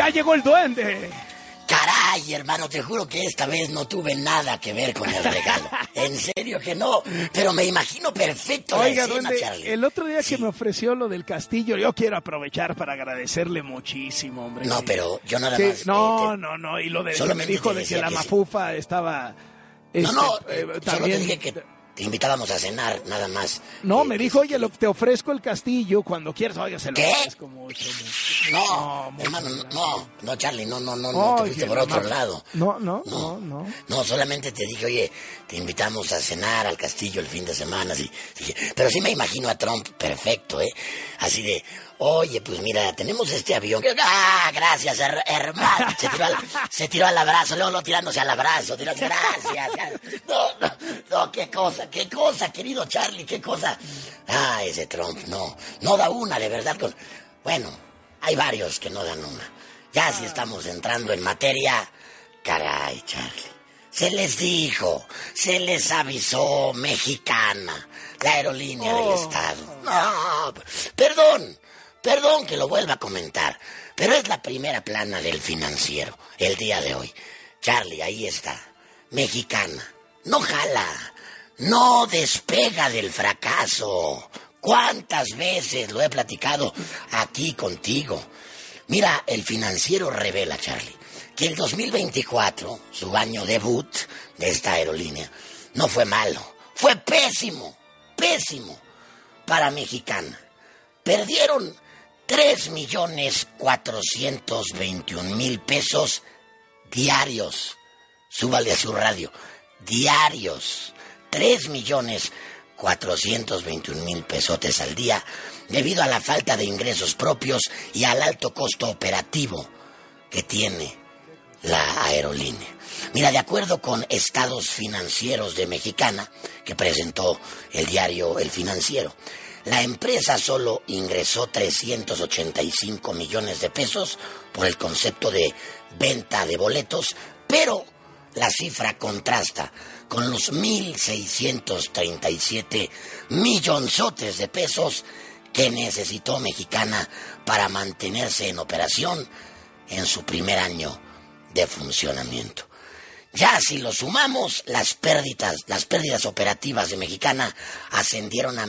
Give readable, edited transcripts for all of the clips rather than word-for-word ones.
¡Ya llegó el duende! Caray, hermano, te juro que esta vez no tuve nada que ver con el regalo. En serio que no, pero me imagino perfecto la escena, duende, Charlie. el otro día que me ofreció lo del castillo, yo quiero aprovechar para agradecerle muchísimo, hombre. No, pero yo nada que, más... No, y lo de que me dijo de que la mafufa estaba... solo también... te dije que te invitábamos a cenar, nada más. No, me dijo, oye, te ofrezco el castillo cuando quieras. Oiga, se lo ofrezco mucho. No, hermano, no, Charlie, no, te fuiste por otro lado. No, solamente te dije, oye, te invitamos a cenar al castillo el fin de semana, sí. Pero sí me imagino a Trump perfecto, así de... Oye, pues mira, tenemos este avión. ¡Ah, gracias, hermano! Se tiró al abrazo, luego tirándose al abrazo. Gracias. No, qué cosa, querido Charlie, qué cosa. Ah, ese Trump, no da una, de verdad. Bueno, hay varios que no dan una. Ya si estamos entrando en materia, caray, Charlie. Se les dijo, se les avisó, Mexicana, la aerolínea del Estado. No, Perdón que lo vuelva a comentar, pero es la primera plana del Financiero, el día de hoy. Charlie, ahí está. Mexicana. No jala. No despega del fracaso. ¿Cuántas veces lo he platicado aquí contigo? Mira, el Financiero revela, Charlie, que el 2024, su año debut de esta aerolínea, no fue malo. Fue pésimo para Mexicana. Perdieron 3,421,000 pesos diarios. Súbale a su radio. Diarios. 3,421,000 pesotes al día debido a la falta de ingresos propios y al alto costo operativo que tiene la aerolínea. Mira, de acuerdo con estados financieros de Mexicana, que presentó el diario El Financiero, la empresa solo ingresó 385 millones de pesos por el concepto de venta de boletos, pero la cifra contrasta con los 1,637 millonzotes de pesos que necesitó Mexicana para mantenerse en operación en su primer año de funcionamiento. Ya si lo sumamos, las pérdidas operativas de Mexicana ascendieron a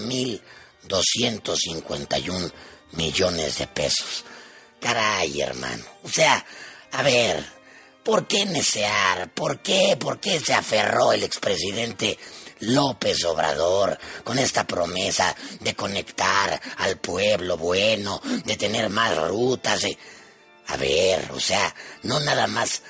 1,251 millones de pesos. Caray, hermano. O sea, a ver, ¿por qué necear? ¿Por qué se aferró el expresidente López Obrador con esta promesa de conectar al pueblo bueno, de tener más rutas? A ver, o sea, no nada más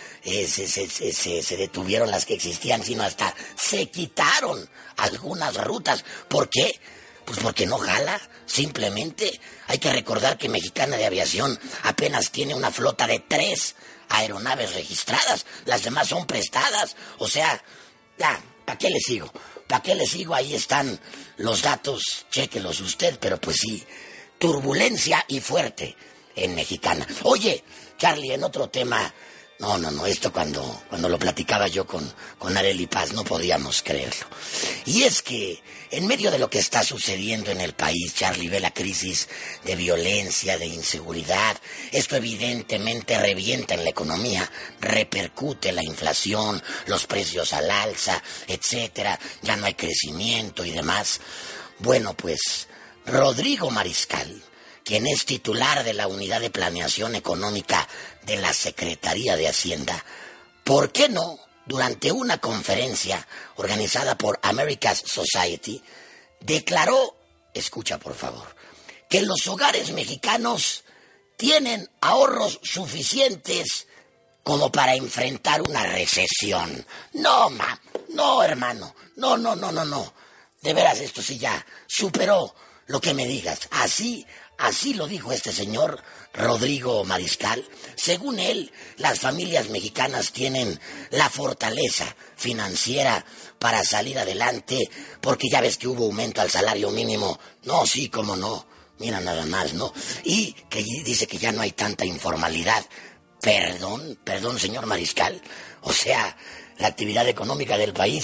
se detuvieron las que existían, sino hasta se quitaron algunas rutas. ¿Por qué? Pues porque no jala, simplemente. Hay que recordar que Mexicana de Aviación apenas tiene una flota de 3 aeronaves registradas, las demás son prestadas. O sea, ya, ¿para qué le sigo? Ahí están los datos, chéquelos usted, pero pues sí, turbulencia y fuerte en Mexicana. Oye, Charlie, en otro tema... No, esto cuando lo platicaba yo con Arely Paz no podíamos creerlo. Y es que en medio de lo que está sucediendo en el país, Charlie, ve la crisis de violencia, de inseguridad. Esto evidentemente revienta en la economía, repercute la inflación, los precios al alza, etcétera. Ya no hay crecimiento y demás. Bueno, pues Rodrigo Mariscal, quien es titular de la Unidad de Planeación Económica de la Secretaría de Hacienda, ¿por qué no, durante una conferencia organizada por America's Society, declaró, escucha por favor, que los hogares mexicanos tienen ahorros suficientes como para enfrentar una recesión? No, hermano, no. De veras, esto sí ya superó lo que me digas. Así lo dijo este señor Rodrigo Mariscal. Según él, las familias mexicanas tienen la fortaleza financiera para salir adelante, porque ya ves que hubo aumento al salario mínimo. No, sí, cómo no. Mira nada más, ¿no? Y que dice que ya no hay tanta informalidad. Perdón, señor Mariscal. O sea, la actividad económica del país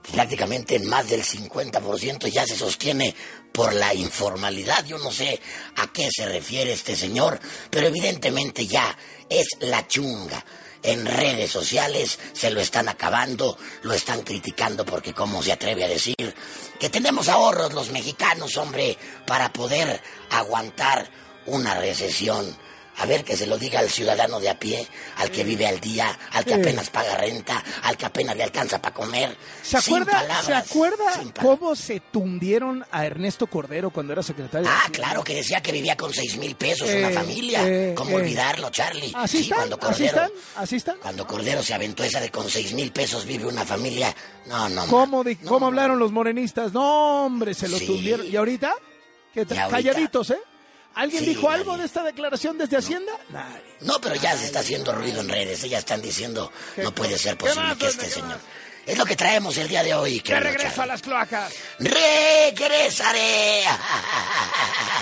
prácticamente en más del 50% ya se sostiene por la informalidad. Yo no sé a qué se refiere este señor, pero evidentemente ya es la chunga. En redes sociales se lo están acabando, lo están criticando porque cómo se atreve a decir que tenemos ahorros los mexicanos, hombre, para poder aguantar una recesión. A ver, que se lo diga al ciudadano de a pie, al que vive al día, al que apenas paga renta, al que apenas le alcanza para comer. ¿Se acuerda cómo se tundieron a Ernesto Cordero cuando era secretario? Claro, que decía que vivía con 6,000 pesos una familia. ¿Cómo olvidarlo, Charlie? ¿Así están? ¿Así están? Cuando Cordero se aventó esa de con 6,000 pesos vive una familia. No. ¿Cómo hablaron los morenistas? No, hombre, se lo tundieron. ¿Y ahorita? Calladitos, ¿eh? ¿Alguien dijo algo de esta declaración desde Hacienda? Nadie. No, pero ya se está haciendo ruido en redes. Ya están diciendo, no puede ser posible que este señor... Es lo que traemos el día de hoy. ¡Que regresa a las cloacas! ¡Regresaré!